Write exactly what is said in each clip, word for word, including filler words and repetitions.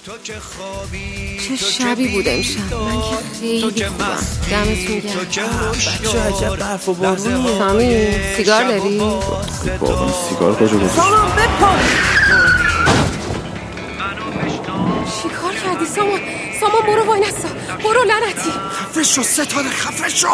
چه شبی بود امشب. من که خیلی خوبم. دمتون گرم. بچه عجب برف و بارونیه. سامی سیگار داری؟ بابا سیگار کجا گذاشتی؟ سامان بپر. چی کار کردی سامان؟ سامان برو وای نستا. برو لعنتی. خفه شو ستاره، خفه شو.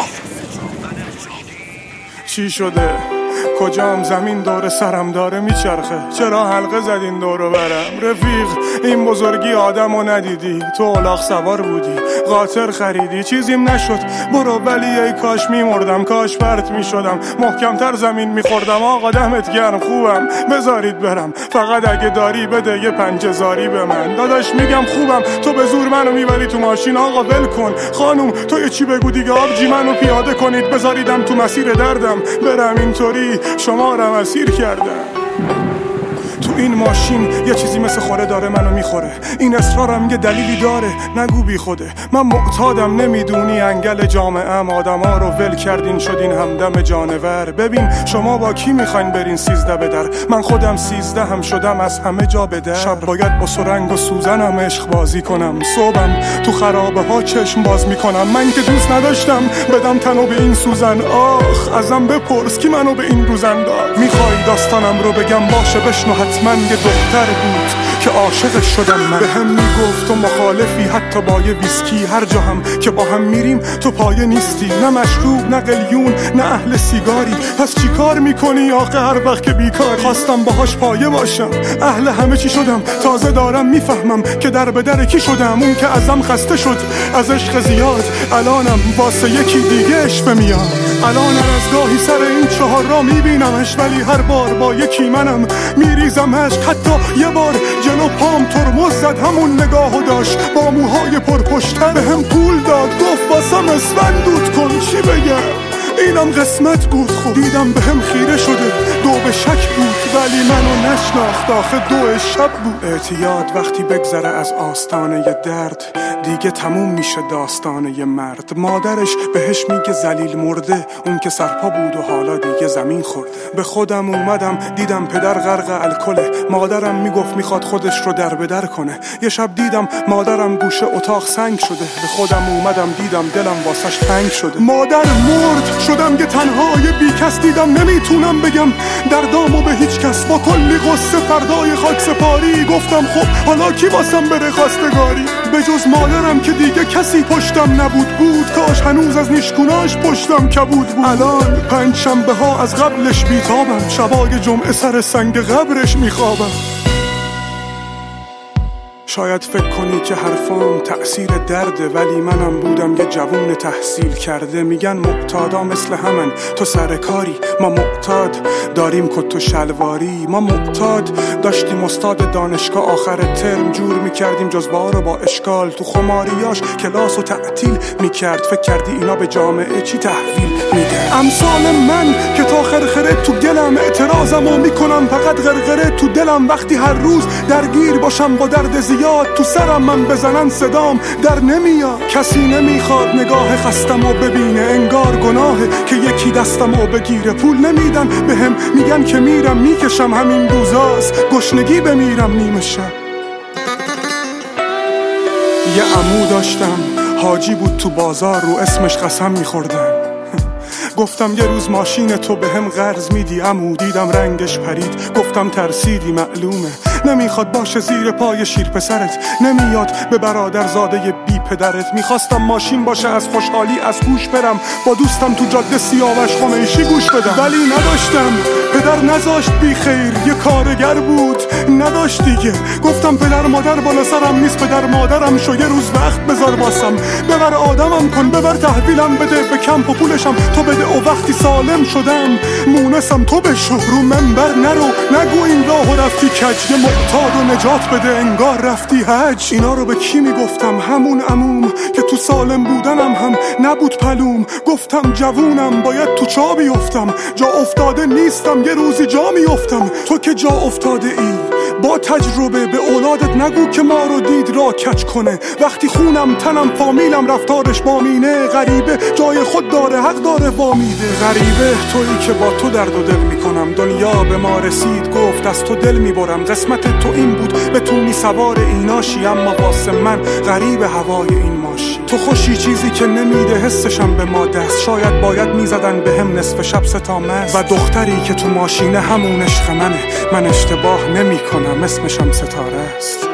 چی شده؟ کجام زمین دور سرم داره میچرخه؟ چرا حلقه زدین دورو برم؟ رفیق این بزرگی آدمو ندیدی؟ تو الاغ سوار بودی، قاطر خریدی، چیزیم نشد. برو ولی ای کاش میمردم، کاش پرت میشدم، محکمتر زمین میخوردم. آقا دمت گرم، خوبم، بذارید برم. فقط اگه داری بده یه پنج هزاری به من. داداش میگم خوبم، تو به زور منو میبری تو ماشین. آقا ول کن. خانوم تو یه چی بگو دیگه، آبجی منو پیاده کنید بذاریدم تو مسیر دردم. برم اینطوری شما رو اسیر کردم. تو این ماشین یه چیزی مثل خوره داره منو میخوره. این اصرارم یه دلیلی داره، نگو بی خوده. من معتادم، نمیدونی انگل جامعه‌ام. آدما رو ول کردین شدین همدم جانور. ببین شما با کی میخواین برین سیزده به در؟ من خودم سیزده هم شدم از همه جا به در. شب باید با سرنگ و سوزنم عشق بازی کنم، صبحم تو خرابه ها چشم باز میکنم. من که دوست نداشتم بدم تنو به این سوزن. آخ ازم بپرس کی منو به این روزن داد. میخوای داستانم رو بگم؟ باشه بشنو. من یه دختر بود که عاشق شدم. من به هم میگفت تو مخالفی حتی با یه ویسکی. هر جا هم که با هم میریم تو پایه نیستی. نه مشروب نه قلیون نه اهل سیگاری. پس چی کار میکنی آخه هر وقت که بیکاری؟ خواستم باهاش پایه باشم، اهل همه چی شدم. تازه دارم میفهمم که در به در کی شدم. اون که ازم خسته شد از عشق زیاد، الانم واسه یکی دیگه اشفه میاد. الان از گاهی سر این چهار را میبینمش، ولی هر بار با یکی منم میریزم عشق. حتی یه بار جلو پام ترمز زد، همون نگاهو داشت با موهای پرپشتر. به هم پول داد گفت واسم اسفند دود کن. چی بگم؟ اینم قسمت بود. خود دیدم به هم خیره شده، دو به شک بود ولی منو نشناخت. آخه دو شب بود. اعتیاد وقتی بگذره از آستانه ی درد، دیگه تموم میشه داستانه ی مرد. مادرش بهش میگه ذلیل مرده، اون که سرپا بود و حالا دیگه زمین خورده. به خودم اومدم دیدم پدر غرق الکله. مادرم میگفت میخواد خودش رو در به در کنه. یه شب دیدم مادرم گوشه اتاق سنگ شده. به خودم اومدم دیدم دلم واسش تنگ شده. مادر مرد شدم که تنهای بی کس. دیدم نمیتونم بگم دردامو به هیچ کس. با کلی قصه فردای خاک سپاری گفتم خب حالا کی واسم بره خواستگاری؟ به جز مادرم که دیگه کسی پشتم نبود. بود کاش هنوز از نیشگوناش پشتم کبود بود. الان پنج شنبه ها از قبلش بیتابم، شبای جمعه سر سنگ قبرش میخوابم. شاید فکر کنی که حرفام تأثیر درده، ولی منم بودم یه جوون تحصیل کرده. میگن معتادا مثل همن، تو سرکاری. ما معتاد داریم کت و شلواری. ما معتاد داشتیم استاد دانشگاه آخر ترم جور میکردیم جزوه رو با اشکال. تو خماریاش کلاس و تعطیل میکرد. فکر کردی اینا به جامعه چی تحویل میده؟ امثال من که تا خرخره تو گلم، اعتراضمو میکنم فقط غرغره تو دلم. وقتی هر روز درگیر باشم با درد زیاد، تو سرم من بزنن صدام در نمیاد. کسی نمیخواد نگاه خستمو ببینه، انگار گناهه که یکی دستمو بگیره. پول نمیدن به هم، میگن که میرم میکشم. همین روزاست گشنگی بمیرم نیمه شب. یه عمو داشتم حاجی بود تو بازار، رو اسمش قسم میخوردم. گفتم یه روز ماشین تو به هم قرض میدی عمو. دیدم رنگش پرید، گفتم ترسیدی معلومه. نمیخواد باشه زیر پای شیر پسرت، نمیاد به برادر زاده بی پدرت. میخواستم ماشین باشه از خوشحالی از هوش برم، با دوستم تو جاده سیاوش خمیشی گوش بدم. ولی نداشتم، پدر نذاشت بی خیر. یه کارگر بود نداشت دیگه. گفتم پدر مادر بالا سرم نیست، پدر مادرم شو یه روز وقت بذار واسم. ببر آدمم کن، ببر تحویلم بده به کمپ و پولشم تو بده. و وقتی سالم شدم مونسم تو بشو. رو منبر نرو نگو این راهو رفتی کج. یه معتاد و نجات بده انگار رفتی حج. اینا رو به کی میگفتم؟ همون عموم که تو سالم بودنم هم نبود پلوم. گفتم جوونم باید تو چا بیفتم، جا افتاده نیستم یه روزی جا میفتم. تو که جا افتاده ای با تجربه به اولادت نگو که ما رو دید را کج کنه. وقتی خونم تنم فامیلم رفتارش بامینه، غریبه جای خود داره حق داره وامیده. غریبه تویی که با تو درد و دل میکنم، دنیا به ما رسید گفت از تو دل میبرم. قسمت تو این بود بتونی سوار ایناشی، اما واسه من غریب هوای این ماشی. تو خوشی چیزی که نمیده حسشم به ما دست، شاید باید میزدن به هم نصف شب ستامست. و دختری که تو ماشینه همون عشق منه، من اشتباه نمی کنم اسمشم ستاره است.